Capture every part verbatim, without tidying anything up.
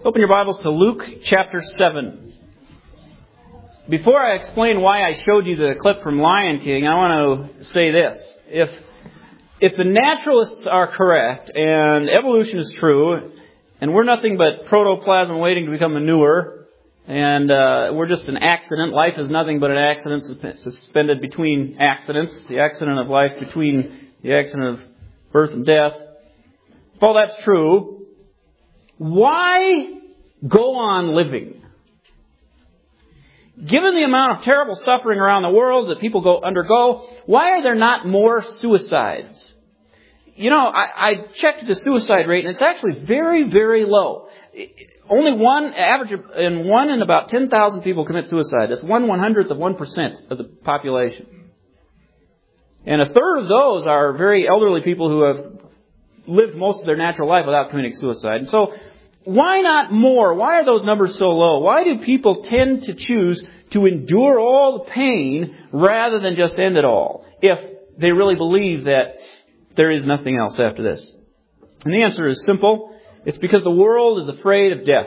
Open your Bibles to Luke chapter seven. Before I explain why I showed you the clip from Lion King, I want to say this. If if the naturalists are correct and evolution is true, and we're nothing but protoplasm waiting to become manure, and uh, we're just an accident, life is nothing but an accident suspended between accidents, the accident of life between the accident of birth and death. If all that's true, why go on living? Given the amount of terrible suffering around the world that people go undergo, why are there not more suicides? You know, I, I checked the suicide rate, and it's actually very, very low. Only one, average in one in about ten thousand people commit suicide. That's one one-hundredth of one percent of the population. And a third of those are very elderly people who have lived most of their natural life without committing suicide. And so, why not more? Why are those numbers so low? Why do people tend to choose to endure all the pain rather than just end it all, if they really believe that there is nothing else after this? And the answer is simple. It's because the world is afraid of death.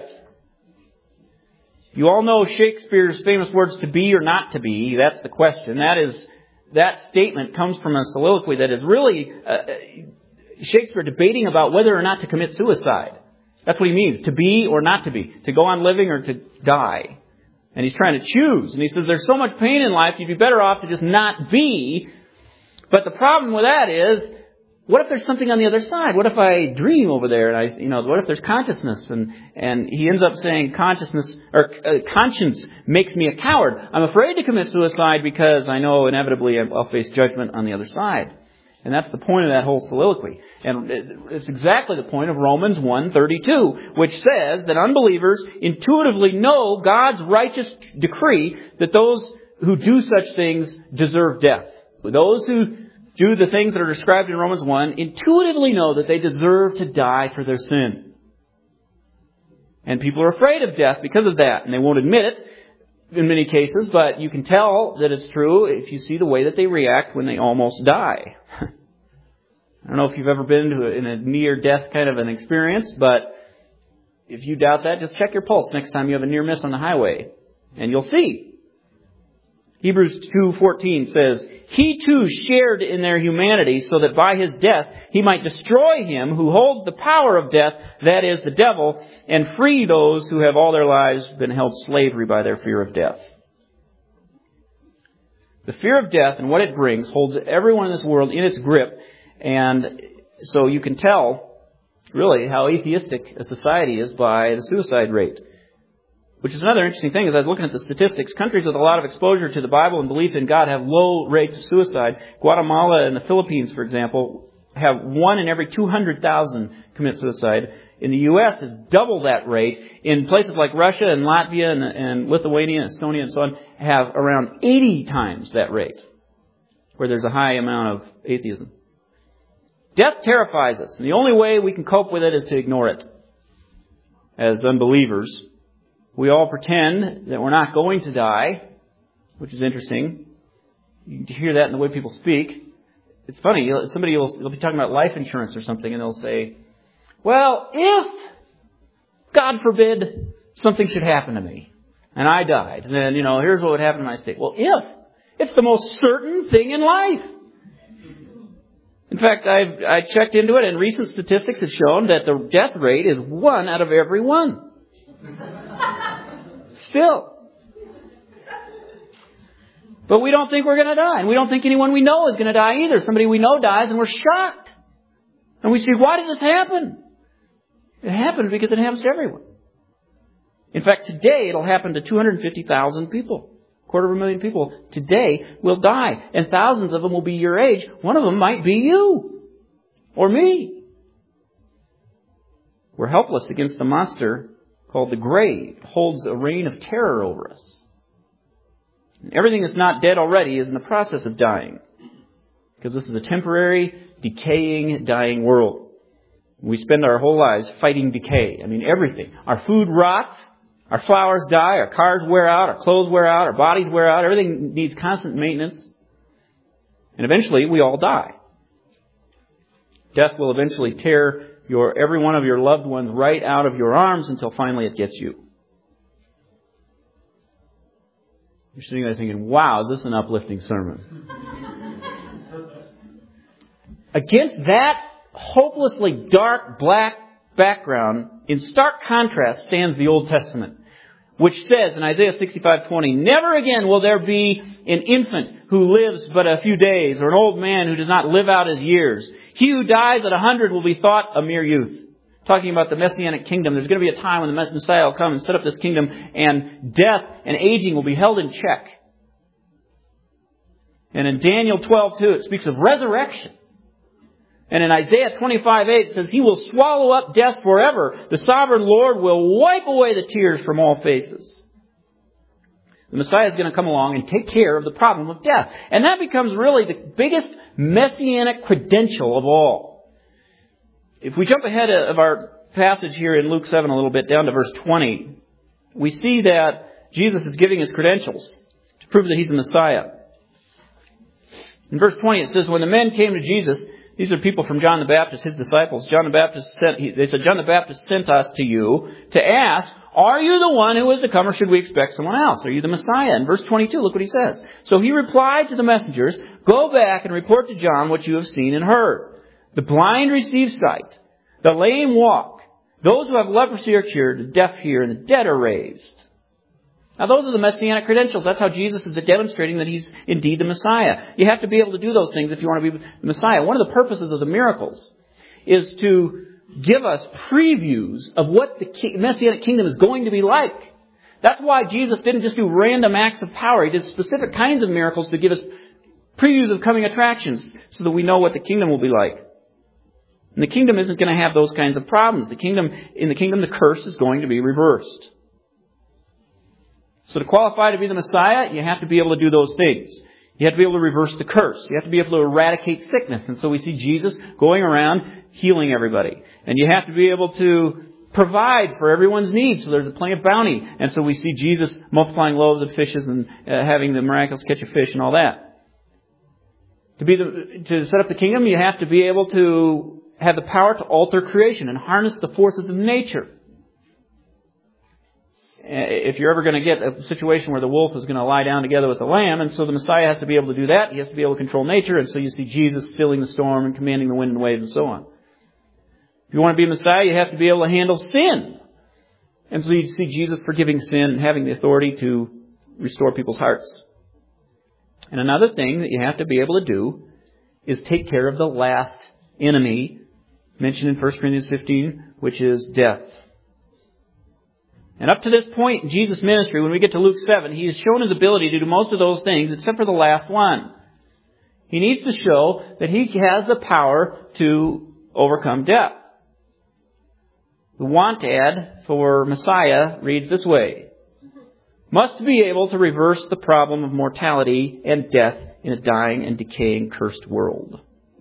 You all know Shakespeare's famous words, to be or not to be. That's the question. That is, that statement comes from a soliloquy that is really uh, Shakespeare debating about whether or not to commit suicide. That's what he means, to be or not to be, to go on living or to die. And he's trying to choose. And he says there's so much pain in life, you'd be better off to just not be. But the problem with that is, what if there's something on the other side? What if I dream over there? And I, you know, what if there's consciousness? And and he ends up saying consciousness or uh, conscience makes me a coward. I'm afraid to commit suicide because I know inevitably I'll face judgment on the other side. And that's the point of that whole soliloquy. And it's exactly the point of Romans one thirty-two, which says that unbelievers intuitively know God's righteous decree that those who do such things deserve death. Those who do the things that are described in Romans one intuitively know that they deserve to die for their sin. And people are afraid of death because of that. And they won't admit it in many cases, but you can tell that it's true if you see the way that they react when they almost die. I don't know if you've ever been to a, in a near-death kind of an experience, but if you doubt that, just check your pulse next time you have a near miss on the highway, and you'll see. Hebrews two fourteen says, He too shared in their humanity so that by His death He might destroy him who holds the power of death, that is, the devil, and free those who have all their lives been held slavery by their fear of death. The fear of death and what it brings holds everyone in this world in its grip. And so you can tell, really, how atheistic a society is by the suicide rate. Which is another interesting thing. As I was looking at the statistics, countries with a lot of exposure to the Bible and belief in God have low rates of suicide. Guatemala and the Philippines, for example, have one in every two hundred thousand commit suicide. In the U S, it's double that rate. In places like Russia and Latvia and, and Lithuania and Estonia and so on, have around eighty times that rate, where there's a high amount of atheism. Death terrifies us, and the only way we can cope with it is to ignore it. As unbelievers, we all pretend that we're not going to die, which is interesting. You can hear that in the way people speak. It's funny, somebody will they'll be talking about life insurance or something, and they'll say, well, if, God forbid, something should happen to me, and I died, and then, you know, here's what would happen to my estate. Well, if, it's the most certain thing in life. In fact, I've I checked into it, and recent statistics have shown that the death rate is one out of every one. Still. But we don't think we're going to die, and we don't think anyone we know is going to die either. Somebody we know dies, and we're shocked. And we say, why did this happen? It happened because it happens to everyone. In fact, today it'll happen to two hundred fifty thousand people. Quarter of a million people today will die. And thousands of them will be your age. One of them might be you. Or me. We're helpless against the monster called the grave. It holds a reign of terror over us. And everything that's not dead already is in the process of dying. Because this is a temporary, decaying, dying world. We spend our whole lives fighting decay. I mean, everything. Our food rots. Our flowers die, our cars wear out, our clothes wear out, our bodies wear out. Everything needs constant maintenance. And eventually we all die. Death will eventually tear your every one of your loved ones right out of your arms until finally it gets you. You're sitting there thinking, wow, is this an uplifting sermon? Against that hopelessly dark, black background, in stark contrast stands the Old Testament, which says in Isaiah sixty-five twenty, never again will there be an infant who lives but a few days, or an old man who does not live out his years. He who dies at a hundred will be thought a mere youth. Talking about the Messianic kingdom, there's going to be a time when the Messiah will come and set up this kingdom, and death and aging will be held in check. And in Daniel twelve two, it speaks of resurrection. And in Isaiah twenty-five eight, it says, He will swallow up death forever. The sovereign Lord will wipe away the tears from all faces. The Messiah is going to come along and take care of the problem of death. And that becomes really the biggest messianic credential of all. If we jump ahead of our passage here in Luke seven a little bit, down to verse twenty, we see that Jesus is giving his credentials to prove that he's the Messiah. In verse twenty, it says, when the men came to Jesus, these are people from John the Baptist, his disciples. John the Baptist sent, they said, John the Baptist sent us to you to ask, are you the one who is to come, or should we expect someone else? Are you the Messiah? In verse twenty-two, look what he says. So he replied to the messengers, go back and report to John what you have seen and heard. The blind receive sight. The lame walk. Those who have leprosy are cured. The deaf hear, and the dead are raised. Now those are the Messianic credentials. That's how Jesus is demonstrating that he's indeed the Messiah. You have to be able to do those things if you want to be the Messiah. One of the purposes of the miracles is to give us previews of what the Messianic kingdom is going to be like. That's why Jesus didn't just do random acts of power. He did specific kinds of miracles to give us previews of coming attractions so that we know what the kingdom will be like. And the kingdom isn't going to have those kinds of problems. The kingdom, in the kingdom, the curse is going to be reversed. So to qualify to be the Messiah, you have to be able to do those things. You have to be able to reverse the curse. You have to be able to eradicate sickness. And so we see Jesus going around healing everybody. And you have to be able to provide for everyone's needs. So there's plenty of bounty. And so we see Jesus multiplying loaves of fishes and uh, having the miraculous catch of fish and all that. To be the, to set up the kingdom, you have to be able to have the power to alter creation and harness the forces of nature. If you're ever going to get a situation where the wolf is going to lie down together with the lamb, and so the Messiah has to be able to do that, he has to be able to control nature, and so you see Jesus stilling the storm and commanding the wind and waves and so on. If you want to be a Messiah, you have to be able to handle sin. And so you see Jesus forgiving sin and having the authority to restore people's hearts. And another thing that you have to be able to do is take care of the last enemy mentioned in First Corinthians fifteen, which is death. And up to this point in Jesus' ministry, when we get to Luke seven, he has shown his ability to do most of those things except for the last one. He needs to show that he has the power to overcome death. The want ad for Messiah reads this way: must be able to reverse the problem of mortality and death in a dying and decaying cursed world.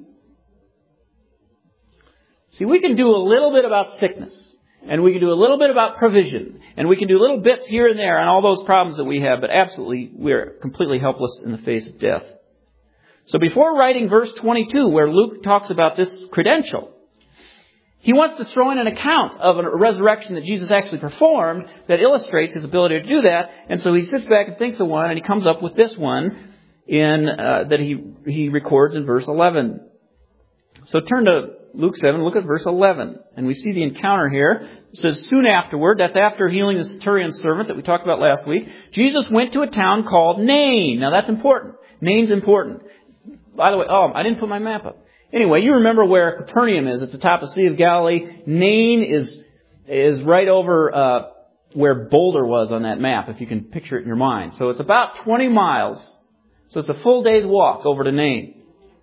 See, we can do a little bit about sickness, and we can do a little bit about provision, and we can do little bits here and there on all those problems that we have, but absolutely we're completely helpless in the face of death. So before writing verse twenty-two, where Luke talks about this credential, he wants to throw in an account of a resurrection that Jesus actually performed that illustrates his ability to do that. And so he sits back and thinks of one, and he comes up with this one in uh, that he he records in verse eleven. So turn to Luke seven, look at verse eleven. And we see the encounter here. It says, soon afterward, that's after healing the centurion's servant that we talked about last week, Jesus went to a town called Nain. Now that's important. Nain's important. By the way, oh, I didn't put my map up. Anyway, you remember where Capernaum is at the top of the Sea of Galilee. Nain is is right over uh, where Boulder was on that map, if you can picture it in your mind. So it's about twenty miles. So it's a full day's walk over to Nain.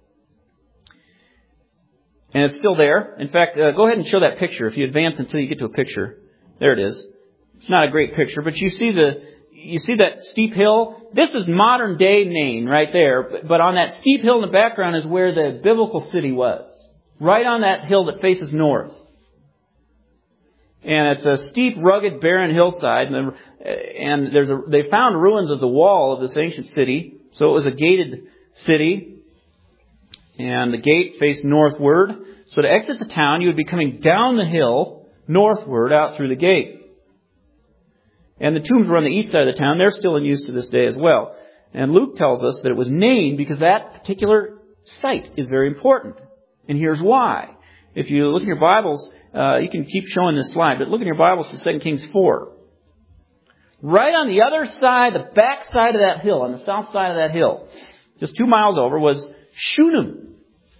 And it's still there. In fact, uh, go ahead and show that picture. If you advance until you get to a picture. There it is. It's not a great picture, but you see the you see that steep hill? This is modern day Nain right there. But on that steep hill in the background is where the biblical city was. Right on that hill that faces north. And it's a steep, rugged, barren hillside. And, and there's a, they found ruins of the wall of this ancient city. So it was a gated city. And the gate faced northward. So to exit the town, you would be coming down the hill northward out through the gate. And the tombs were on the east side of the town. They're still in use to this day as well. And Luke tells us that it was named because that particular site is very important. And here's why. If you look in your Bibles, uh, you can keep showing this slide, but look in your Bibles to Second Kings four. Right on the other side, the back side of that hill, on the south side of that hill, just two miles over, was Shunem,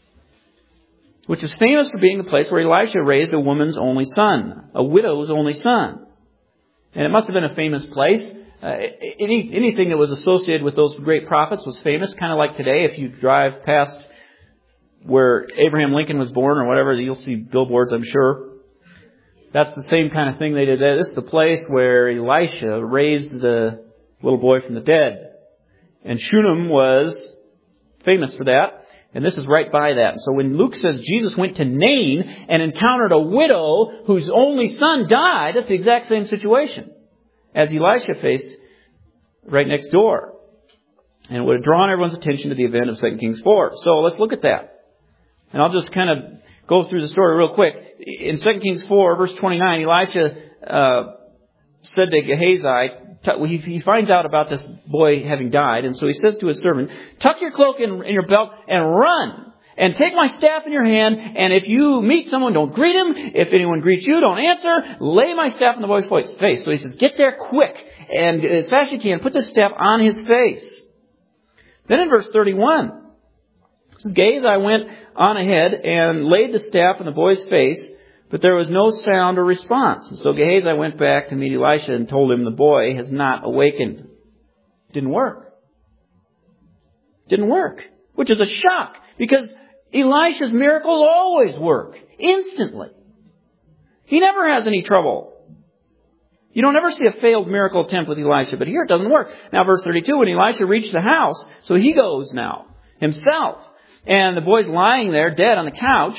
which is famous for being the place where Elisha raised a woman's only son, a widow's only son. And it must have been a famous place. Uh, any, anything that was associated with those great prophets was famous, kind of like today. If you drive past where Abraham Lincoln was born or whatever, you'll see billboards, I'm sure. That's the same kind of thing they did there. This is the place where Elisha raised the little boy from the dead. And Shunem was famous for that. And this is right by that. So when Luke says Jesus went to Nain and encountered a widow whose only son died, that's the exact same situation as Elisha faced right next door. And it would have drawn everyone's attention to the event of Second Kings four. So let's look at that. And I'll just kind of go through the story real quick. In Second Kings four, verse twenty-nine, Elisha uh, said to Gehazi, he, he finds out about this boy having died, and so he says to his servant, tuck your cloak in, in your belt and run, and take my staff in your hand, and if you meet someone, don't greet him. If anyone greets you, don't answer. Lay my staff in the boy's face. So he says, get there quick, and as fast as you can, put the staff on his face. Then in verse thirty-one, it says, Gehazi went on ahead and laid the staff on the boy's face, but there was no sound or response. And so Gehazi went back to meet Elisha and told him the boy has not awakened. Didn't work. Didn't work. Which is a shock, because Elisha's miracles always work. Instantly. He never has any trouble. You don't ever see a failed miracle attempt with Elisha, but here it doesn't work. Now verse thirty-two, when Elisha reached the house, so he goes now, himself. And the boy's lying there, dead on the couch.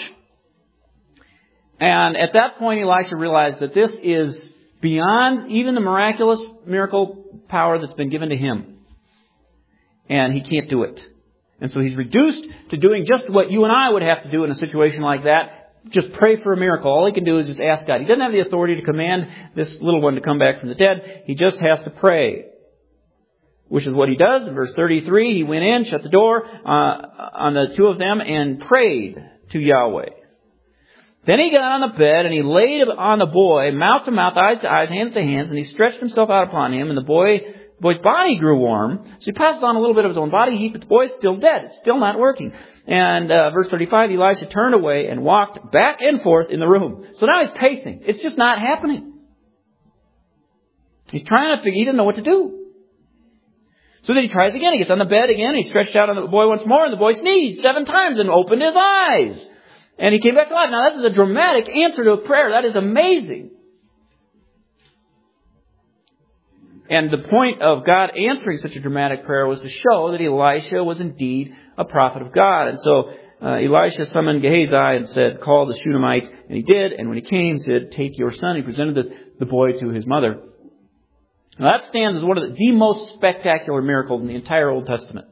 And at that point, Elisha realized that this is beyond even the miraculous miracle power that's been given to him. And he can't do it. And so he's reduced to doing just what you and I would have to do in a situation like that. Just pray for a miracle. All he can do is just ask God. He doesn't have the authority to command this little one to come back from the dead. He just has to pray. Which is what he does. In verse thirty-three, he went in, shut the door uh, on the two of them, and prayed to Yahweh. Then he got on the bed, and he laid on the boy, mouth to mouth, eyes to eyes, hands to hands, and he stretched himself out upon him, and the boy, boy's body grew warm. So he passed on a little bit of his own body heat, but the boy's still dead. It's still not working. And uh, verse thirty-five, Elisha turned away and walked back and forth in the room. So now he's pacing. It's just not happening. He's trying to figure, he doesn't know what to do. So then he tries again. He gets on the bed again. He stretched out on the boy once more, and the boy sneezed seven times and opened his eyes. And he came back to life. Now, that is a dramatic answer to a prayer. That is amazing. And the point of God answering such a dramatic prayer was to show that Elisha was indeed a prophet of God. And so uh, Elisha summoned Gehazi and said, call the Shunammite. And he did. And when he came, he said, take your son. He presented the, the boy to his mother. Now that stands as one of the, the most spectacular miracles in the entire Old Testament.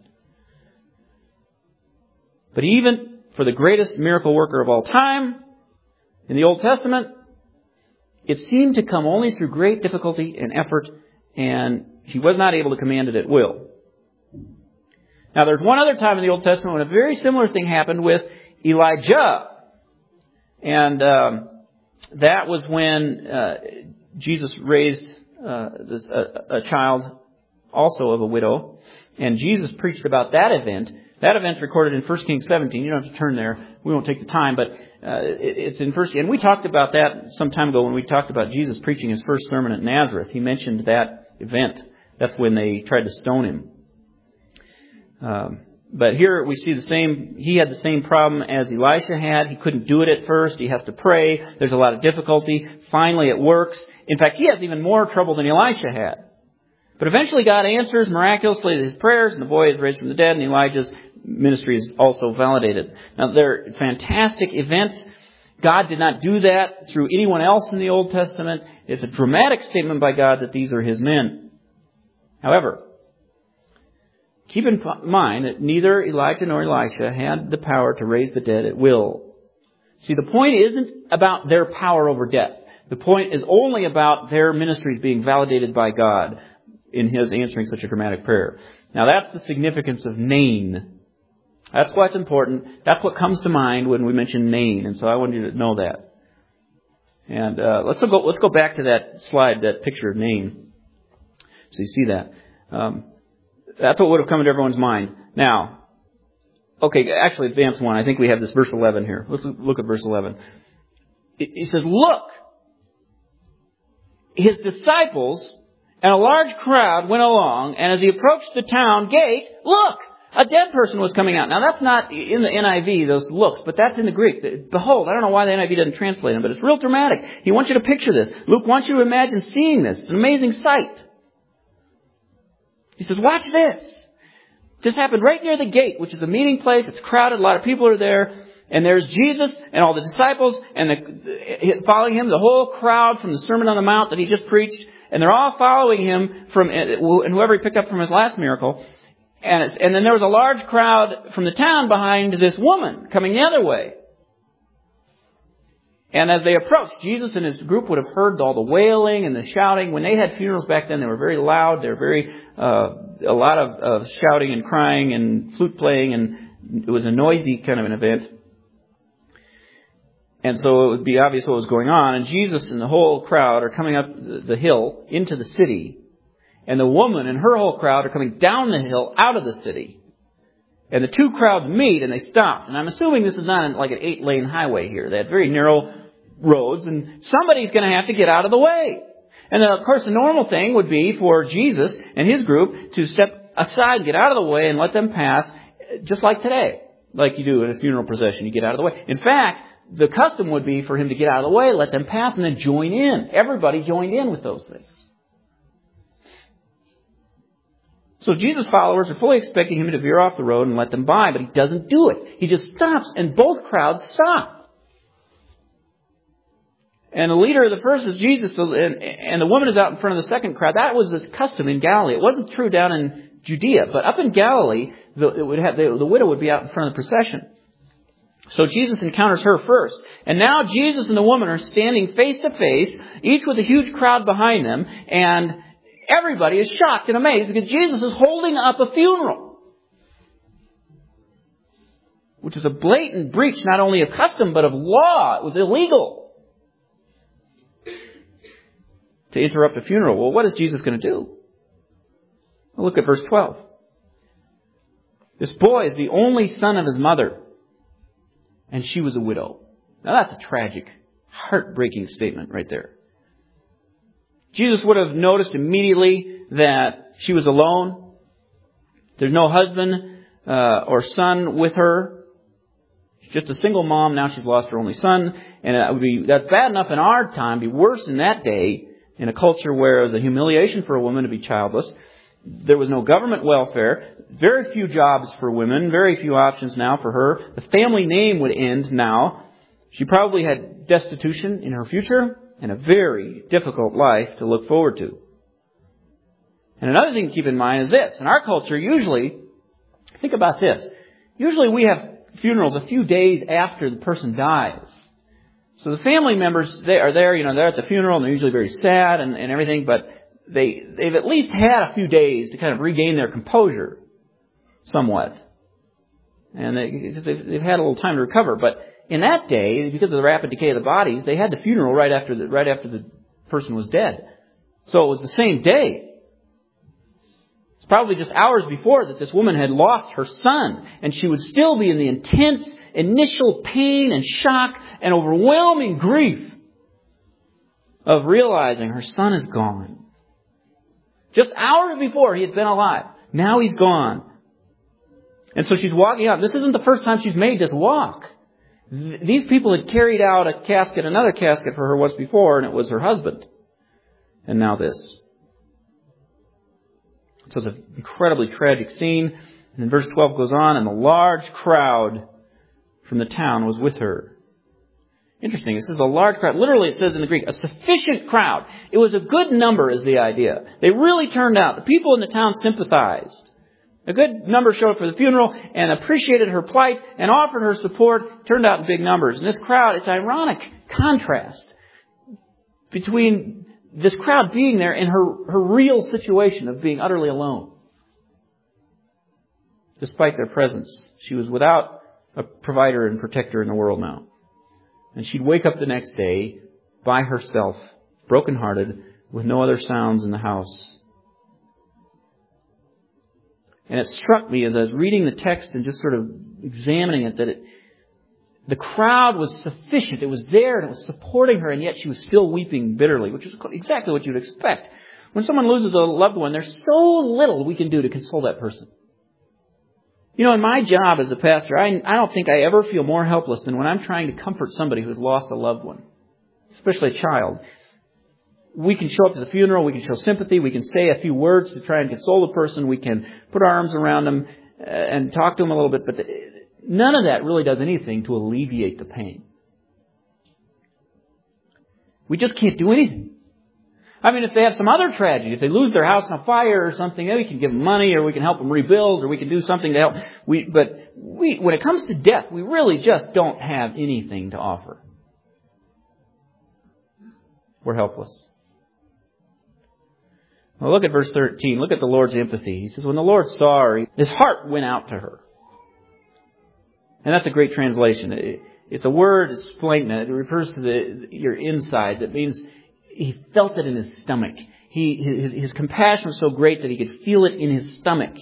But even for the greatest miracle worker of all time in the Old Testament, it seemed to come only through great difficulty and effort, and he was not able to command it at will. Now there's one other time in the Old Testament when a very similar thing happened with Elijah. And um, that was when uh, Jesus raised Uh, this, a, a child also of a widow. And Jesus preached about that event. That event's recorded in First Kings seventeen. You don't have to turn there. We won't take the time, but uh, it, it's in First. And we talked about that some time ago when we talked about Jesus preaching his first sermon at Nazareth. He mentioned that event. That's when they tried to stone him. Um, but here we see the same. He had the same problem as Elisha had. He couldn't do it at first. He has to pray. There's a lot of difficulty. Finally, it works. In fact, he has even more trouble than Elisha had. But eventually God answers miraculously his prayers, and the boy is raised from the dead, and Elijah's ministry is also validated. Now, they're fantastic events. God did not do that through anyone else in the Old Testament. It's a dramatic statement by God that these are his men. However, keep in mind that neither Elijah nor Elisha had the power to raise the dead at will. See, the point isn't about their power over death. The point is only about their ministries being validated by God in His answering such a dramatic prayer. Now that's the significance of Nain. That's why it's important. That's what comes to mind when we mention Nain. And so I want you to know that. And uh, let's go. Let's go back to that slide, that picture of Nain. So you see that. Um, that's what would have come into everyone's mind. Now, okay, actually advance one. I think we have this verse eleven here. Let's look at verse eleven. He says, "Look, his disciples and a large crowd went along, and as he approached the town gate, look, a dead person was coming out." Now that's not in the N I V, those looks, but that's in the Greek. Behold, I don't know why the N I V doesn't translate them, but it's real dramatic. He wants you to picture this. Luke wants you to imagine seeing this. It's an amazing sight. He says, watch this. This happened right near the gate, which is a meeting place. It's crowded. A lot of people are there. And there's Jesus and all the disciples and the, following him, the whole crowd from the Sermon on the Mount that he just preached. And they're all following him from, and whoever he picked up from his last miracle. And, it's, and then there was a large crowd from the town behind this woman coming the other way. And as they approached, Jesus and his group would have heard all the wailing and the shouting. When they had funerals back then, they were very loud. They were very, uh, a lot of, of shouting and crying and flute playing, and it was a noisy kind of an event. And so it would be obvious what was going on. And Jesus and the whole crowd are coming up the hill into the city. And the woman and her whole crowd are coming down the hill out of the city. And the two crowds meet and they stop. And I'm assuming this is not like an eight-lane highway here. They had very narrow roads, and somebody's going to have to get out of the way. And of course, the normal thing would be for Jesus and his group to step aside, get out of the way, and let them pass, just like today, like you do in a funeral procession. You get out of the way. In fact, the custom would be for him to get out of the way, let them pass, and then join in. Everybody joined in with those things. So Jesus' followers are fully expecting him to veer off the road and let them by, but he doesn't do it. He just stops, and both crowds stop. And the leader of the first is Jesus, and the woman is out in front of the second crowd. That was a custom in Galilee. It wasn't true down in Judea, but up in Galilee, the, it would have, the, the widow would be out in front of the procession. So Jesus encounters her first. And now Jesus and the woman are standing face to face, each with a huge crowd behind them, and everybody is shocked and amazed because Jesus is holding up a funeral, which is a blatant breach not only of custom but of law. It was illegal to interrupt a funeral. Well, what is Jesus going to do? Well, look at verse twelve. This boy is the only son of his mother, and she was a widow. Now that's a tragic, heartbreaking statement right there. Jesus would have noticed immediately that she was alone. There's no husband uh, or son with her. She's just a single mom. Now she's lost her only son. And it would be, that's bad enough in our time. It'd be worse in that day, in a culture where it was a humiliation for a woman to be childless. There was no government welfare. Very few jobs for women. Very few options now for her. The family name would end now. She probably had destitution in her future and a very difficult life to look forward to. And another thing to keep in mind is this. In our culture, usually, think about this. Usually we have funerals a few days after the person dies. So the family members, they are there, you know, they're at the funeral and they're usually very sad and, and everything, but they, they've at least had a few days to kind of regain their composure somewhat. And they, they've, they've had a little time to recover. But in that day, because of the rapid decay of the bodies, they had the funeral right after the, right after the person was dead. So it was the same day. It's probably just hours before that this woman had lost her son, and she would still be in the intense initial pain and shock and overwhelming grief of realizing her son is gone. Just hours before he had been alive. Now he's gone. And so she's walking out. This isn't the first time she's made this walk. These people had carried out a casket, another casket for her once before, and it was her husband. And now this. So it's an incredibly tragic scene. And then verse twelve goes on, and the large crowd from the town was with her. Interesting. It says a large crowd. Literally, it says in the Greek, a sufficient crowd. It was a good number is the idea. They really turned out. The people in the town sympathized. A good number showed up for the funeral and appreciated her plight and offered her support. Turned out in big numbers. And this crowd, it's ironic contrast between this crowd being there and her, her real situation of being utterly alone. Despite their presence, she was without a provider and protector in the world now. And she'd wake up the next day by herself, brokenhearted, with no other sounds in the house. And it struck me as I was reading the text and just sort of examining it that it, the crowd was sufficient. It was there and it was supporting her, and yet she was still weeping bitterly, which is exactly what you'd expect. When someone loses a loved one, there's so little we can do to console that person. You know, in my job as a pastor, I, I don't think I ever feel more helpless than when I'm trying to comfort somebody who's lost a loved one, especially a child. We can show up to the funeral, we can show sympathy, we can say a few words to try and console the person, we can put our arms around them and talk to them a little bit, but none of that really does anything to alleviate the pain. We just can't do anything. I mean, if they have some other tragedy, if they lose their house in a fire or something, we can give them money, or we can help them rebuild, or we can do something to help. We, but we, when it comes to death, we really just don't have anything to offer. We're helpless. Well, look at verse thirteen. Look at the Lord's empathy. He says, when the Lord saw her, His heart went out to her. And that's a great translation. It, it's a word, it's splagna. It refers to the your inside. That means He felt it in His stomach. He, his, his compassion was so great that He could feel it in His stomach.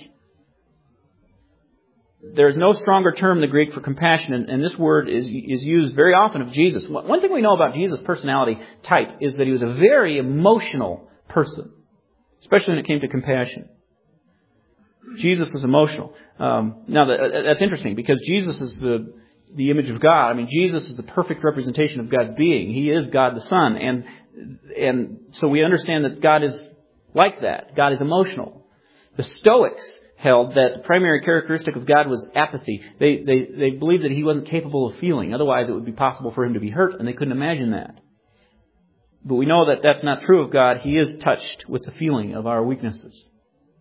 There is no stronger term in the Greek for compassion, and, and this word is, is used very often of Jesus. One thing we know about Jesus' personality type is that He was a very emotional person, especially when it came to compassion. Jesus was emotional. Um, now, that, that's interesting because Jesus is the the image of God. I mean, Jesus is the perfect representation of God's being. He is God the Son, and and so we understand that God is like that. God is emotional. The Stoics held that the primary characteristic of God was apathy. They they they believed that He wasn't capable of feeling. Otherwise, it would be possible for Him to be hurt, and they couldn't imagine that. But we know that that's not true of God. He is touched with the feeling of our weaknesses.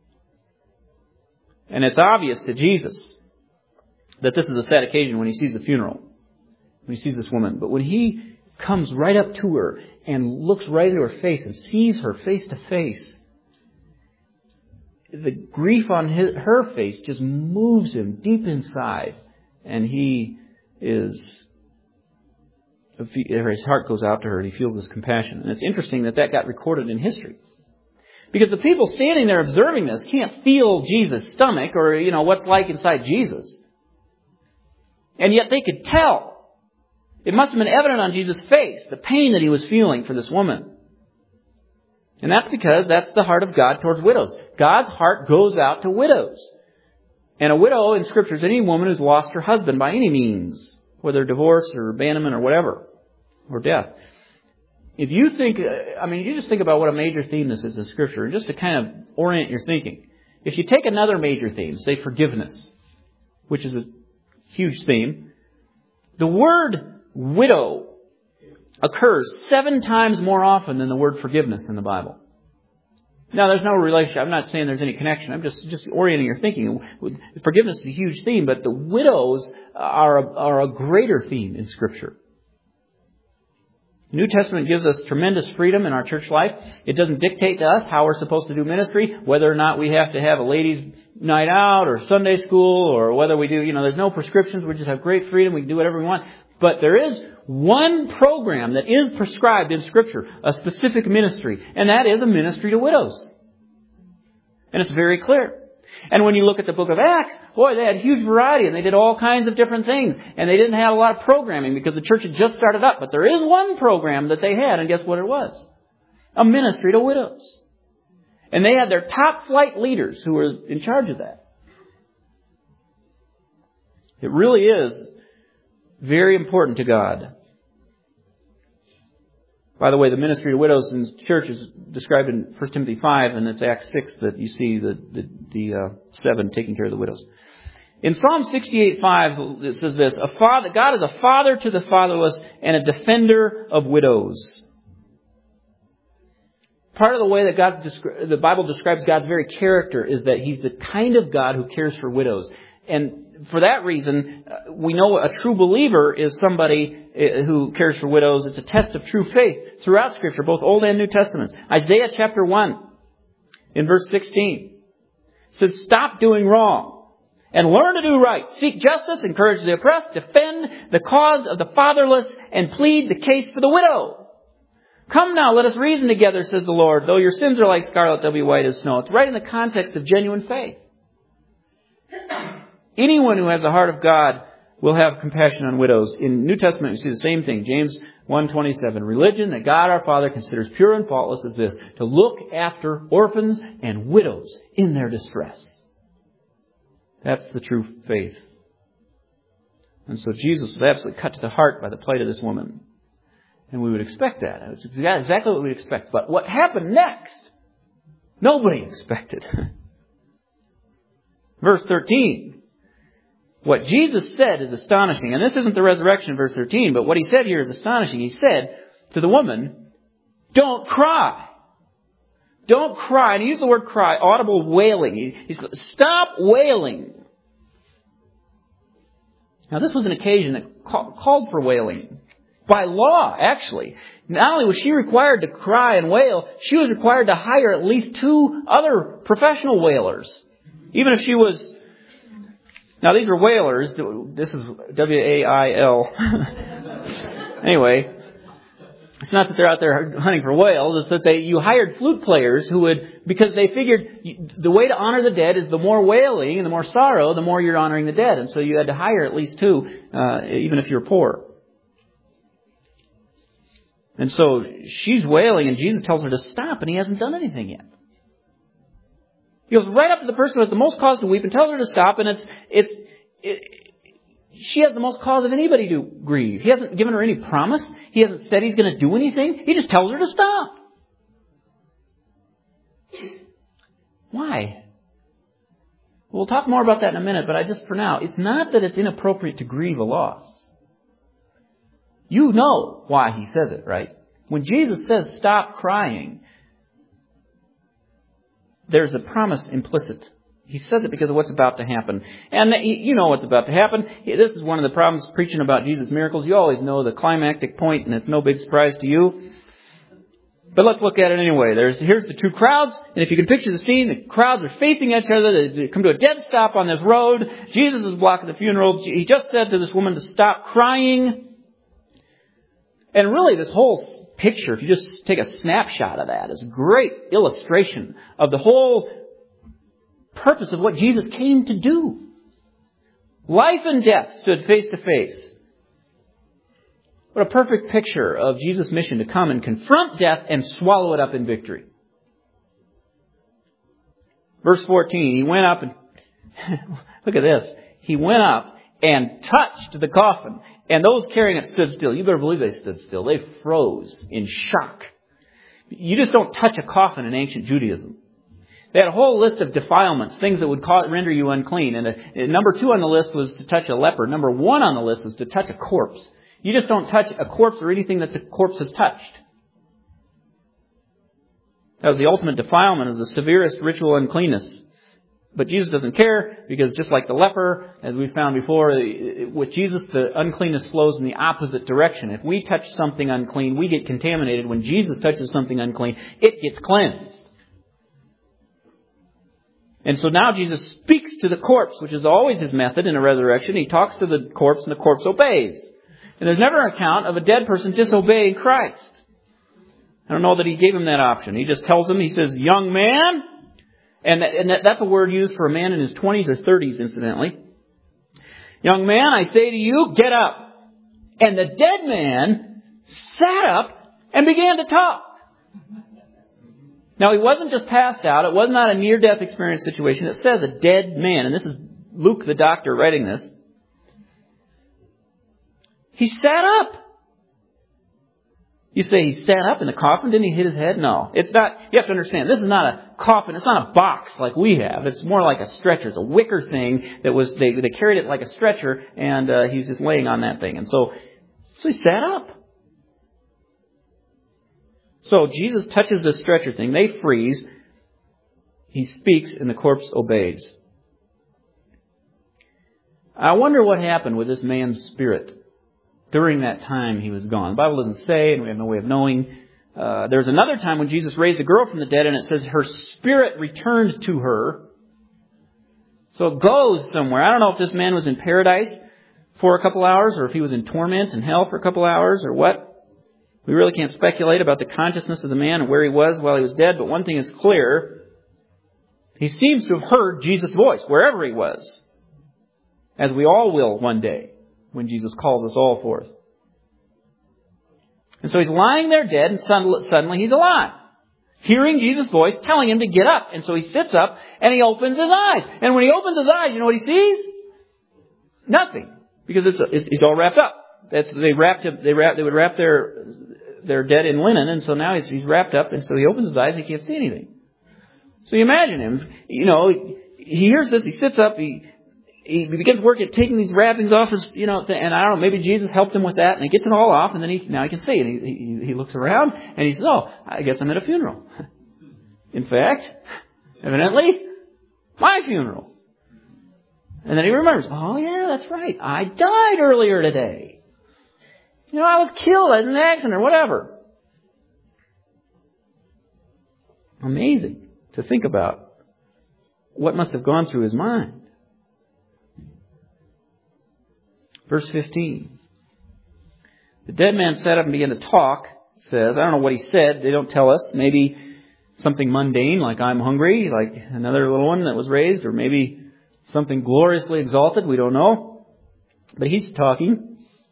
And it's obvious to Jesus that this is a sad occasion when He sees the funeral, when He sees this woman. But when He comes right up to her and looks right into her face and sees her face to face, the grief on his, her face just moves Him deep inside. And He is... His heart goes out to her and He feels this compassion. And it's interesting that that got recorded in history. Because the people standing there observing this can't feel Jesus' stomach or, you know, what's like inside Jesus. And yet they could tell. It must have been evident on Jesus' face, the pain that He was feeling for this woman. And that's because that's the heart of God towards widows. God's heart goes out to widows. And a widow in Scripture is any woman who's lost her husband by any means, whether divorce or abandonment or whatever, or death. If you think, I mean, you just think about what a major theme this is in Scripture, and just to kind of orient your thinking. If you take another major theme, say forgiveness, which is a huge theme, the word widow occurs seven times more often than the word forgiveness in the Bible. Now, there's no relationship. I'm not saying there's any connection. I'm just, just orienting your thinking. Forgiveness is a huge theme, but the widows are a, are a greater theme in Scripture. The New Testament gives us tremendous freedom in our church life. It doesn't dictate to us how we're supposed to do ministry, whether or not we have to have a ladies' night out or Sunday school, or whether we do, you know, there's no prescriptions. We just have great freedom. We can do whatever we want. But there is one program that is prescribed in Scripture, a specific ministry, and that is a ministry to widows. And it's very clear. And when you look at the book of Acts, boy, they had huge variety and they did all kinds of different things. And they didn't have a lot of programming because the church had just started up. But there is one program that they had, and guess what it was? A ministry to widows. And they had their top flight leaders who were in charge of that. It really is very important to God. By the way, the ministry to widows in the church is described in First Timothy five, and it's Acts six that you see the the, the uh, seven taking care of the widows. In Psalm sixty-eight five, it says this: "A father, God is a father to the fatherless and a defender of widows." part of the way that God, the Bible describes God's very character is that He's the kind of God who cares for widows. And for that reason, we know a true believer is somebody who cares for widows. It's a test of true faith throughout Scripture, both Old and New Testaments. Isaiah chapter one, in verse sixteen, says, "Stop doing wrong and learn to do right. Seek justice, encourage the oppressed, defend the cause of the fatherless, and plead the case for the widow. Come now, let us reason together, says the Lord. Though your sins are like scarlet, they'll be white as snow." It's right in the context of genuine faith. Anyone who has the heart of God will have compassion on widows. In New Testament, we see the same thing. James one twenty-seven. "Religion that God our Father considers pure and faultless is this, to look after orphans and widows in their distress." That's the true faith. And so Jesus was absolutely cut to the heart by the plight of this woman. And we would expect that. It's exactly what we'd expect. But what happened next, nobody expected. Verse thirteen. What Jesus said is astonishing. And this isn't the resurrection, verse thirteen, but what He said here is astonishing. He said to the woman, "Don't cry." Don't cry. And He used the word cry, audible wailing. He, he said, "Stop wailing." Now, this was an occasion that call, called for wailing. By law, actually. Not only was she required to cry and wail, she was required to hire at least two other professional wailers. Even if she was... Now, these are wailers. This is W A I L. Anyway, it's not that they're out there hunting for whales. It's that they you hired flute players who would, because they figured the way to honor the dead is the more wailing and the more sorrow, the more you're honoring the dead. And so you had to hire at least two, uh, even if you're poor. And so she's wailing, and Jesus tells her to stop, and He hasn't done anything yet. He goes right up to the person who has the most cause to weep and tells her to stop, and it's it's it, she has the most cause of anybody to grieve. He hasn't given her any promise. He hasn't said He's going to do anything. He just tells her to stop. Why? We'll talk more about that in a minute, but I just for now, it's not that it's inappropriate to grieve a loss. You know why He says it, right? When Jesus says stop crying, there's a promise implicit. He says it because of what's about to happen. And you know what's about to happen. This is one of the problems preaching about Jesus' miracles. You always know the climactic point, and it's no big surprise to you. But let's look at it anyway. There's Here's the two crowds. And if you can picture the scene, the crowds are facing each other. They come to a dead stop on this road. Jesus is blocking the funeral. He just said to this woman to stop crying. And really, this whole picture, if you just take a snapshot of that, is a great illustration of the whole purpose of what Jesus came to do. Life and death stood face to face. What a perfect picture of Jesus' mission to come and confront death and swallow it up in victory. Verse fourteen, He went up and, look at this, He went up and touched the coffin. And those carrying it stood still. You better believe they stood still. They froze in shock. You just don't touch a coffin in ancient Judaism. They had a whole list of defilements, things that would cause, render you unclean. And uh, number two on the list was to touch a leper. Number one on the list was to touch a corpse. You just don't touch a corpse or anything that the corpse has touched. That was the ultimate defilement, is the severest ritual uncleanness. But Jesus doesn't care, because just like the leper, as we found before, with Jesus, the uncleanness flows in the opposite direction. If we touch something unclean, we get contaminated. When Jesus touches something unclean, it gets cleansed. And so now Jesus speaks to the corpse, which is always His method in a resurrection. He talks to the corpse, and the corpse obeys. And there's never an account of a dead person disobeying Christ. I don't know that He gave him that option. He just tells him, He says, "Young man," and, that, and that, that's a word used for a man in his twenties or thirties, incidentally. "Young man, I say to you, get up." And the dead man sat up and began to talk. Now, he wasn't just passed out. It was not a near-death experience situation. It says a dead man. And this is Luke, the doctor, writing this. He sat up. You say he sat up in the coffin? Didn't he hit his head? No. It's not. You have to understand, this is not a coffin. It's not a box like we have. It's more like a stretcher. It's a wicker thing that was, they, they carried it like a stretcher, and uh, he's just laying on that thing. And so, so he sat up. So Jesus touches this stretcher thing. They freeze. He speaks and the corpse obeys. I wonder what happened with this man's spirit during that time he was gone. The Bible doesn't say, and we have no way of knowing. Uh, there's another time when Jesus raised a girl from the dead, and it says her spirit returned to her. So it goes somewhere. I don't know if this man was in paradise for a couple hours, or if he was in torment in hell for a couple hours, or what. We really can't speculate about the consciousness of the man and where he was while he was dead, but one thing is clear. He seems to have heard Jesus' voice wherever he was, as we all will one day when Jesus calls us all forth. And so he's lying there dead, and suddenly he's alive, hearing Jesus' voice telling him to get up. And so he sits up and he opens his eyes. And when he opens his eyes, you know what he sees? Nothing, because it's it's all wrapped up. That's they wrapped him. They wrap. They would wrap their their dead in linen, and so now he's he's wrapped up, and so he opens his eyes and he can't see anything. So you imagine him. You know, he hears this. He sits up. He he begins work at taking these wrappings off his. You know, and I don't know. Maybe Jesus helped him with that, and he gets it all off, and then he now he can see. And he he, he looks around and he says, "Oh, I guess I'm at a funeral." In fact, evidently, my funeral. And then he remembers, "Oh yeah, that's right. I died earlier today. You know, I was killed in an accident or whatever." Amazing to think about what must have gone through his mind. Verse fifteen. The dead man sat up and began to talk. It says, I don't know what he said. They don't tell us. Maybe something mundane like "I'm hungry," like another little one that was raised, or maybe something gloriously exalted. We don't know. But he's talking.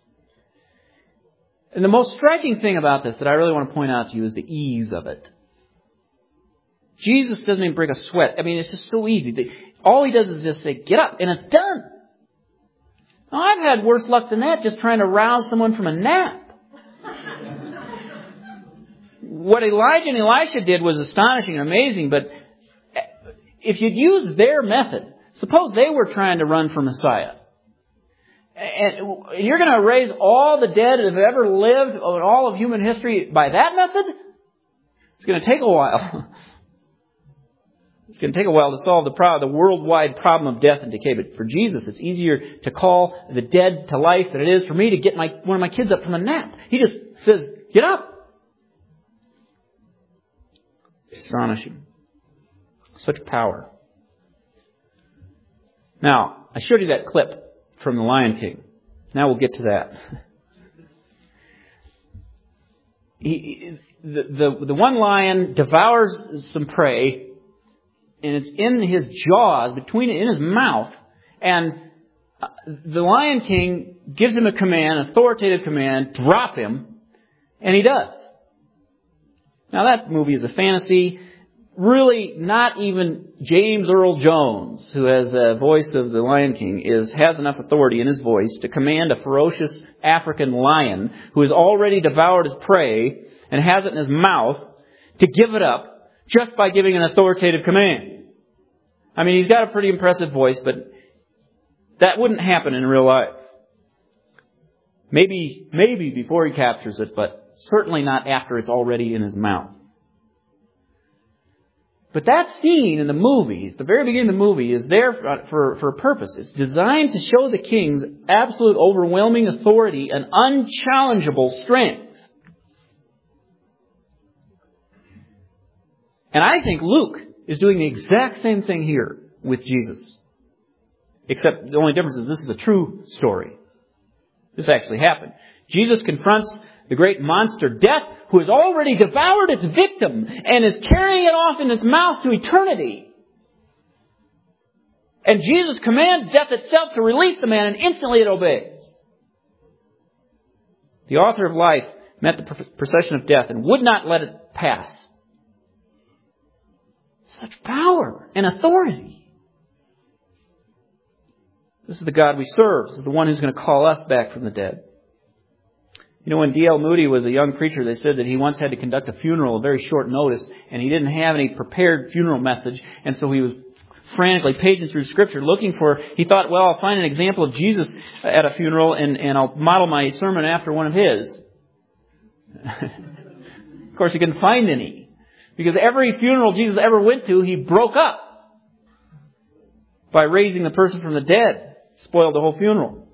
And the most striking thing about this that I really want to point out to you is the ease of it. Jesus doesn't even break a sweat. I mean, it's just so easy. All he does is just say, "Get up," and it's done. Now, I've had worse luck than that, just trying to rouse someone from a nap. What Elijah and Elisha did was astonishing and amazing, but if you'd used their method, suppose they were trying to run for Messiah. And you're going to raise all the dead that have ever lived in all of human history by that method? It's going to take a while. It's going to take a while to solve the problem, the worldwide problem of death and decay. But for Jesus, it's easier to call the dead to life than it is for me to get my one of my kids up from a nap. He just says, "Get up." Astonishing. Such power. Now, I showed you that clip from The Lion King. Now we'll get to that. He, the, the, the one lion devours some prey, and it's in his jaws, between in his mouth, and the Lion King gives him a command, authoritative command, drop him, and he does. Now that movie is a fantasy. Really, not even James Earl Jones, who has the voice of the Lion King, is has enough authority in his voice to command a ferocious African lion who has already devoured his prey and has it in his mouth to give it up just by giving an authoritative command. I mean, he's got a pretty impressive voice, but that wouldn't happen in real life. Maybe, maybe before he captures it, but certainly not after it's already in his mouth. But that scene in the movie, at the very beginning of the movie, is there for, for, for a purpose. It's designed to show the king's absolute overwhelming authority and unchallengeable strength. And I think Luke is doing the exact same thing here with Jesus. Except the only difference is this is a true story. This actually happened. Jesus confronts the great monster death, who has already devoured its victim and is carrying it off in its mouth to eternity. And Jesus commands death itself to release the man, and instantly it obeys. The author of life met the procession of death and would not let it pass. Such power and authority. This is the God we serve. This is the one who's going to call us back from the dead. You know, when D L Moody was a young preacher, they said that he once had to conduct a funeral at very short notice, and he didn't have any prepared funeral message, and so he was frantically paging through Scripture looking for, he thought, well, I'll find an example of Jesus at a funeral, and, and I'll model my sermon after one of his. Of course, he couldn't find any. Because every funeral Jesus ever went to, he broke up by raising the person from the dead. Spoiled the whole funeral.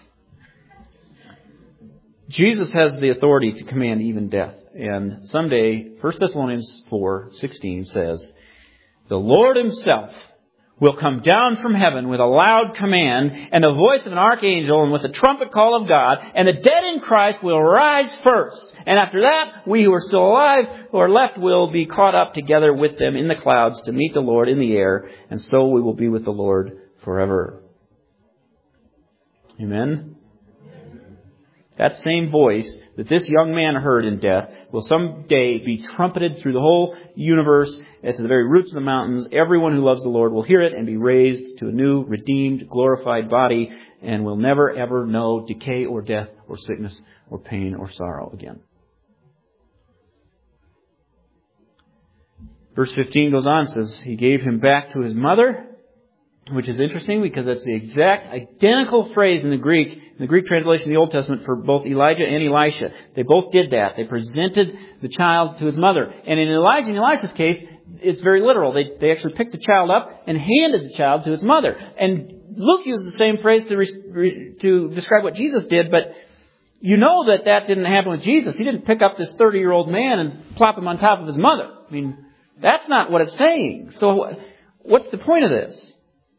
Jesus has the authority to command even death. And someday, First Thessalonians four sixteen says, the Lord himself will come down from heaven with a loud command and the voice of an archangel and with the trumpet call of God, and the dead in Christ will rise first. And after that, we who are still alive, who are left, will be caught up together with them in the clouds to meet the Lord in the air, and so we will be with the Lord forever. Amen? That same voice that this young man heard in death will someday be trumpeted through the whole universe to the very roots of the mountains. Everyone who loves the Lord will hear it and be raised to a new, redeemed, glorified body and will never ever know decay or death or sickness or pain or sorrow again. Verse fifteen goes on and says, he gave him back to his mother, which is interesting because that's the exact identical phrase in the Greek, in the Greek translation of the Old Testament for both Elijah and Elisha. They both did that. They presented the child to his mother. And in Elijah and Elisha's case, it's very literal. They, they actually picked the child up and handed the child to his mother. And Luke uses the same phrase to, re, to describe what Jesus did, but you know that that didn't happen with Jesus. He didn't pick up this thirty-year-old man and plop him on top of his mother. I mean, that's not what it's saying. So what's the point of this?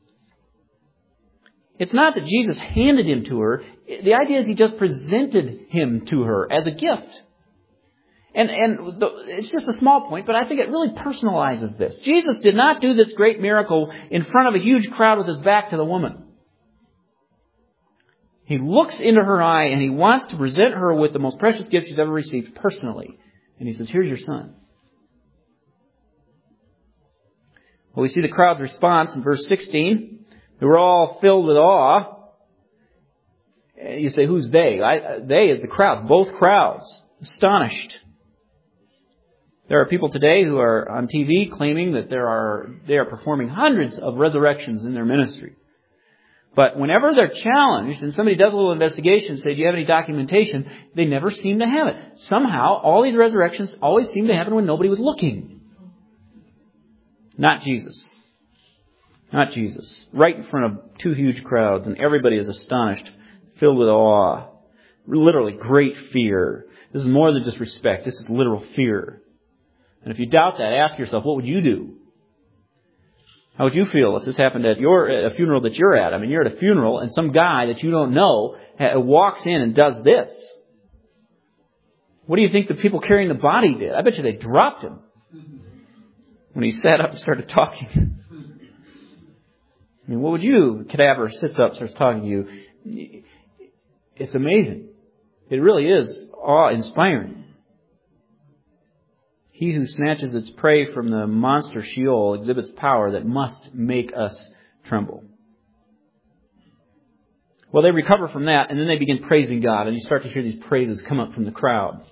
It's not that Jesus handed him to her. The idea is he just presented him to her as a gift. And, and the, it's just a small point, but I think it really personalizes this. Jesus did not do this great miracle in front of a huge crowd with his back to the woman. He looks into her eye and he wants to present her with the most precious gift she's ever received personally. And he says, here's your son. Well, we see the crowd's response in verse sixteen. They were all filled with awe. You say, who's they? I, they is the crowd, both crowds, astonished. There are people today who are on T V claiming that there are they are performing hundreds of resurrections in their ministry. But whenever they're challenged and somebody does a little investigation and say, do you have any documentation? They never seem to have it. Somehow, all these resurrections always seem to happen when nobody was looking. Not Jesus. Not Jesus. Right in front of two huge crowds, and everybody is astonished, filled with awe. Literally great fear. This is more than just respect. This is literal fear. And if you doubt that, ask yourself, what would you do? How would you feel if this happened at your at a funeral that you're at? I mean, you're at a funeral, and some guy that you don't know walks in and does this. What do you think the people carrying the body did? I bet you they dropped him when he sat up and started talking. I mean, what would you? Cadaver sits up, starts talking to you. It's amazing. It really is awe-inspiring. He who snatches its prey from the monster Sheol exhibits power that must make us tremble. Well, they recover from that, and then they begin praising God, and you start to hear these praises come up from the crowd.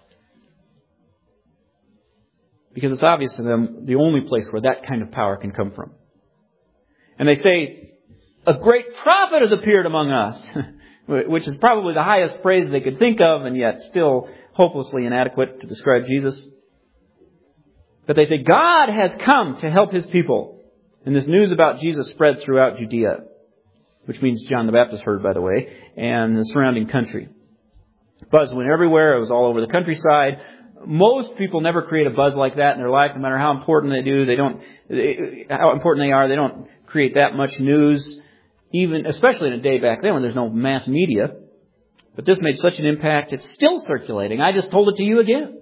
Because it's obvious to them the only place where that kind of power can come from. And they say, a great prophet has appeared among us, which is probably the highest praise they could think of, and yet still hopelessly inadequate to describe Jesus. But they say, God has come to help His people. And this news about Jesus spread throughout Judea, which means John the Baptist heard, by the way, and the surrounding country. Buzz went everywhere. It was all over the countryside. Most people never create a buzz like that in their life, no matter how important they do. They don't, how important they are. They don't create that much news, even, especially in a day back then when there's no mass media. But this made such an impact. It's still circulating. I just told it to you again.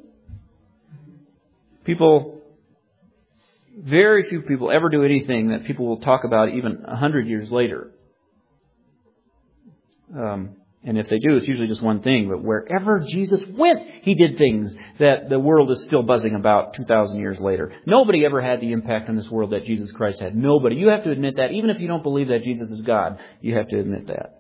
People, very few people ever do anything that people will talk about even a hundred years later. Um, And if they do, it's usually just one thing. But wherever Jesus went, He did things that the world is still buzzing about two thousand years later. Nobody ever had the impact on this world that Jesus Christ had. Nobody. You have to admit that. Even if you don't believe that Jesus is God, you have to admit that.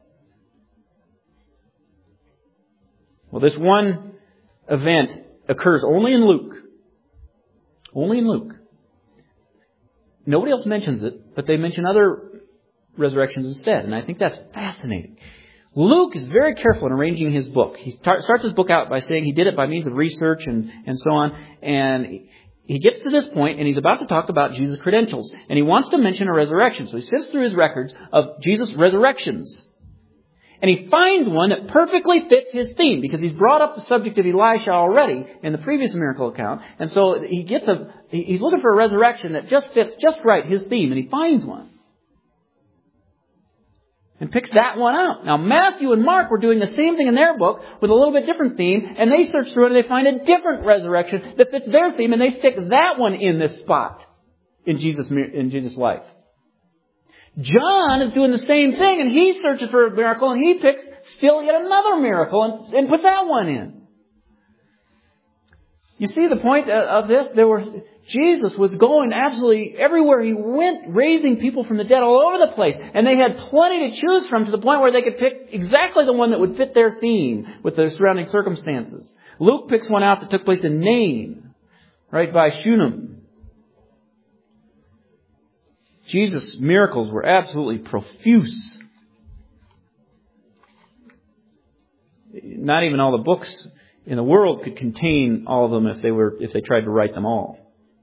Well, this one event occurs only in Luke. Only in Luke. Nobody else mentions it, but they mention other resurrections instead. And I think that's fascinating. Luke is very careful in arranging his book. He tar- starts his book out by saying he did it by means of research and, and so on. And he gets to this point and he's about to talk about Jesus' credentials. And he wants to mention a resurrection. So he sifts through his records of Jesus' resurrections. And he finds one that perfectly fits his theme because he's brought up the subject of Elisha already in the previous miracle account. And so he gets a, he's looking for a resurrection that just fits just right his theme. And he finds one. And picks that one out. Now Matthew and Mark were doing the same thing in their book with a little bit different theme. And they search through it and they find a different resurrection that fits their theme. And they stick that one in this spot in Jesus, in Jesus' life. John is doing the same thing, and he searches for a miracle, and he picks still yet another miracle and, and puts that one in. You see the point of this? There were Jesus was going absolutely everywhere he went, raising people from the dead all over the place, and they had plenty to choose from to the point where they could pick exactly the one that would fit their theme with the surrounding circumstances. Luke picks one out that took place in Nain, right by Shunem. Jesus' miracles were absolutely profuse. Not even all the books in the world could contain all of them if they were if they tried to write them all.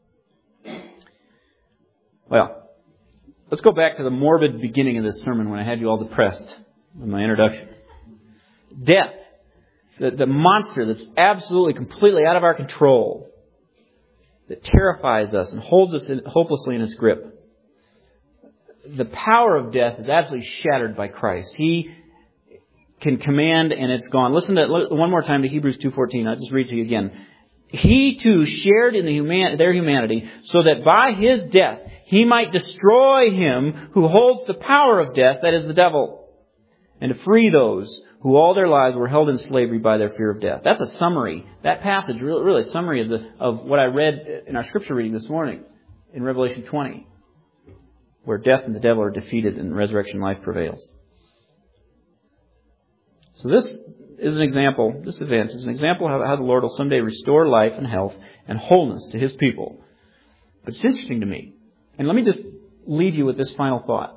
Well, let's go back to the morbid beginning of this sermon when I had you all depressed in my introduction. Death, the, the monster that's absolutely, completely out of our control, that terrifies us and holds us in, hopelessly in its grip. The power of death is absolutely shattered by Christ. He can command and it's gone. Listen to one more time to Hebrews two fourteen. I'll just read to you again. He too shared in the human, their humanity so that by his death he might destroy him who holds the power of death, that is the devil, and to free those who all their lives were held in slavery by their fear of death. That's a summary. That passage really, really a summary of the of what I read in our scripture reading this morning in Revelation twenty. Where death and the devil are defeated and resurrection life prevails. So this is an example, this event is an example of how the Lord will someday restore life and health and wholeness to His people. But it's interesting to me. And let me just leave you with this final thought.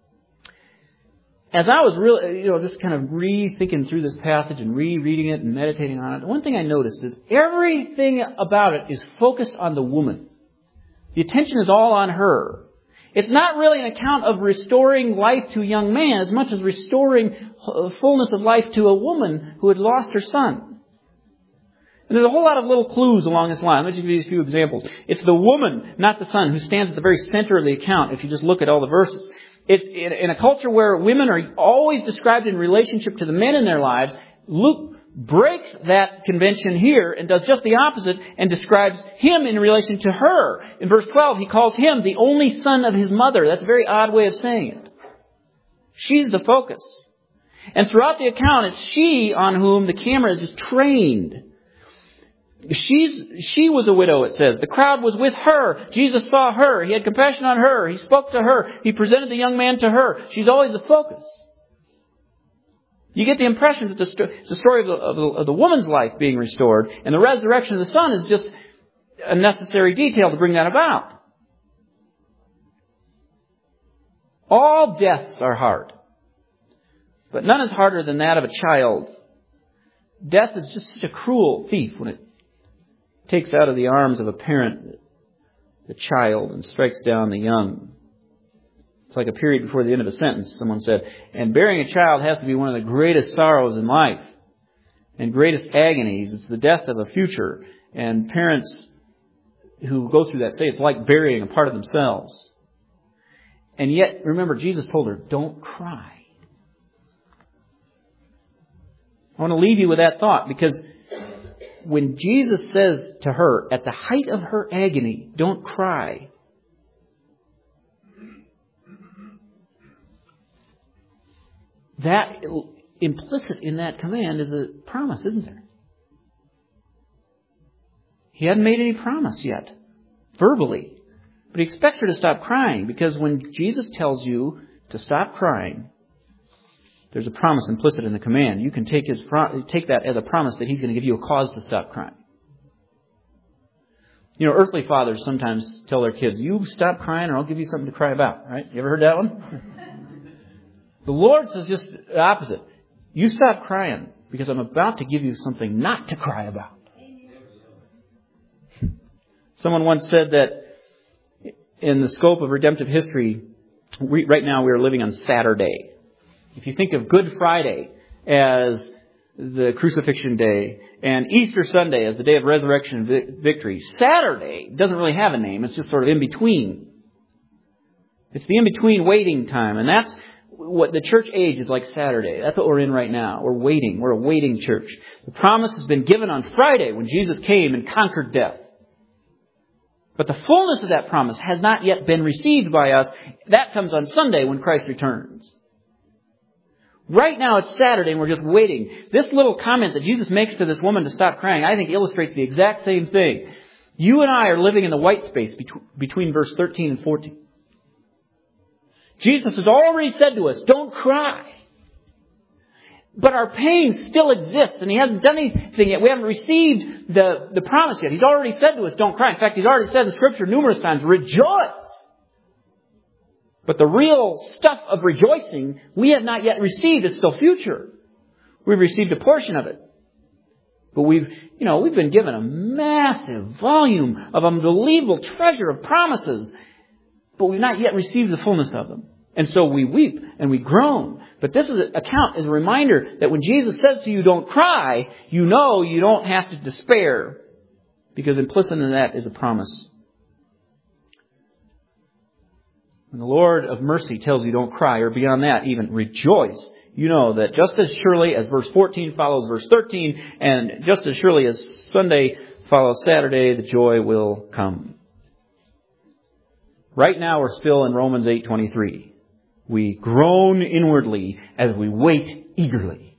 As I was really, you know, just kind of rethinking through this passage and rereading it and meditating on it, one thing I noticed is everything about it is focused on the woman. The attention is all on her. It's not really an account of restoring life to a young man as much as restoring fullness of life to a woman who had lost her son. And there's a whole lot of little clues along this line. Let me just give you a few examples. It's the woman, not the son, who stands at the very center of the account if you just look at all the verses. It's in a culture where women are always described in relationship to the men in their lives. Luke breaks that convention here and does just the opposite and describes him in relation to her. In verse twelve, he calls him the only son of his mother. That's a very odd way of saying it. She's the focus. And throughout the account, it's she on whom the camera is just trained. She's, she was a widow, it says. The crowd was with her. Jesus saw her. He had compassion on her. He spoke to her. He presented the young man to her. She's always the focus. You get the impression that the, sto- the story of the, of, the, of the woman's life being restored and the resurrection of the son is just a necessary detail to bring that about. All deaths are hard, but none is harder than that of a child. Death is just such a cruel thief when it takes out of the arms of a parent the child and strikes down the young. It's like a period before the end of a sentence, someone said. And bearing a child has to be one of the greatest sorrows in life and greatest agonies. It's the death of a future. And parents who go through that say it's like burying a part of themselves. And yet, remember, Jesus told her, don't cry. I want to leave you with that thought because when Jesus says to her, at the height of her agony, don't cry, that implicit in that command is a promise, isn't there? He hadn't made any promise yet, verbally. But he expects her to stop crying because when Jesus tells you to stop crying, there's a promise implicit in the command. You can take his pro- take that as a promise that He's going to give you a cause to stop crying. You know, earthly fathers sometimes tell their kids, you stop crying or I'll give you something to cry about. Right? You ever heard that one? The Lord says just the opposite. You stop crying because I'm about to give you something not to cry about. Someone once said that in the scope of redemptive history, we, right now we are living on Saturday. If you think of Good Friday as the crucifixion day and Easter Sunday as the day of resurrection and victory, Saturday doesn't really have a name. It's just sort of in between. It's the in-between waiting time. And that's what the church age is like Saturday. That's what we're in right now. We're waiting. We're a waiting church. The promise has been given on Friday when Jesus came and conquered death. But the fullness of that promise has not yet been received by us. That comes on Sunday when Christ returns. Right now it's Saturday and we're just waiting. This little comment that Jesus makes to this woman to stop crying, I think illustrates the exact same thing. You and I are living in the white space between verse thirteen and fourteen. Jesus has already said to us, don't cry. But our pain still exists and He hasn't done anything yet. We haven't received the, the promise yet. He's already said to us, don't cry. In fact, He's already said in Scripture numerous times, rejoice. But the real stuff of rejoicing we have not yet received. It's still future. We've received a portion of it. But we've, you know, we've been given a massive volume of unbelievable treasure of promises. But we've not yet received the fullness of them. And so we weep and we groan. But this is account is a reminder that when Jesus says to you, don't cry, you know you don't have to despair. Because implicit in that is a promise. When the Lord of mercy tells you don't cry, or beyond that, even rejoice, you know that just as surely as verse fourteen follows verse thirteen, and just as surely as Sunday follows Saturday, the joy will come. Right now we're still in Romans eight twenty-three. We groan inwardly as we wait eagerly.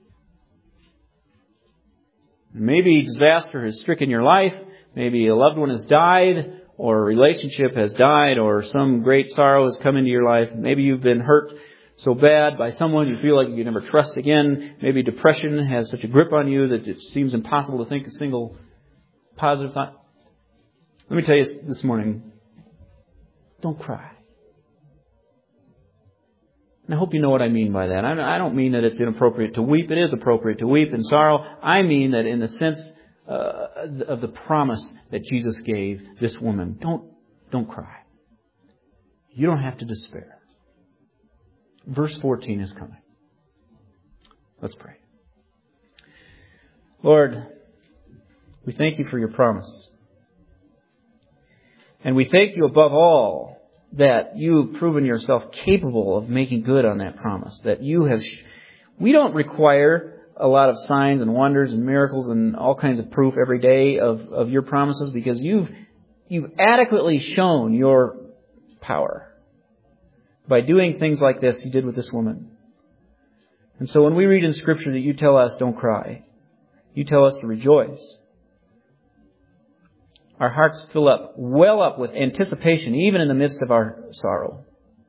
Maybe disaster has stricken your life. Maybe a loved one has died, or a relationship has died, or some great sorrow has come into your life. Maybe you've been hurt so bad by someone you feel like you can never trust again. Maybe depression has such a grip on you that it seems impossible to think a single positive thought. Let me tell you this morning, don't cry. And I hope you know what I mean by that. I don't mean that it's inappropriate to weep. It is appropriate to weep in sorrow. I mean that in the sense uh, of the promise that Jesus gave this woman, don't, don't cry. You don't have to despair. Verse fourteen is coming. Let's pray. Lord, we thank You for Your promise. And we thank You above all that You've proven Yourself capable of making good on that promise. That You have... Sh- we don't require a lot of signs and wonders and miracles and all kinds of proof every day of, of Your promises, because You've, you've adequately shown Your power by doing things like this You did with this woman. And so when we read in Scripture that You tell us don't cry, You tell us to rejoice, our hearts fill up, well up with anticipation, even in the midst of our sorrow.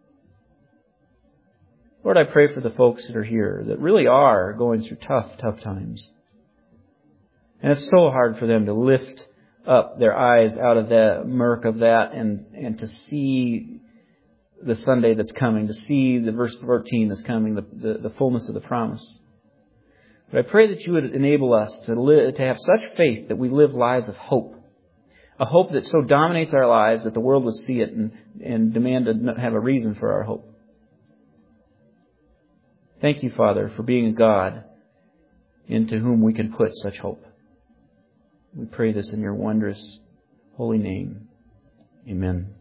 Lord, I pray for the folks that are here that really are going through tough, tough times. And it's so hard for them to lift up their eyes out of the murk of that and, and to see the Sunday that's coming, to see the verse fourteen that's coming, the, the, the fullness of the promise. But I pray that You would enable us to live, to have such faith that we live lives of hope. A hope that so dominates our lives that the world would see it and, and demand to have a reason for our hope. Thank You, Father, for being a God into whom we can put such hope. We pray this in Your wondrous, holy name. Amen.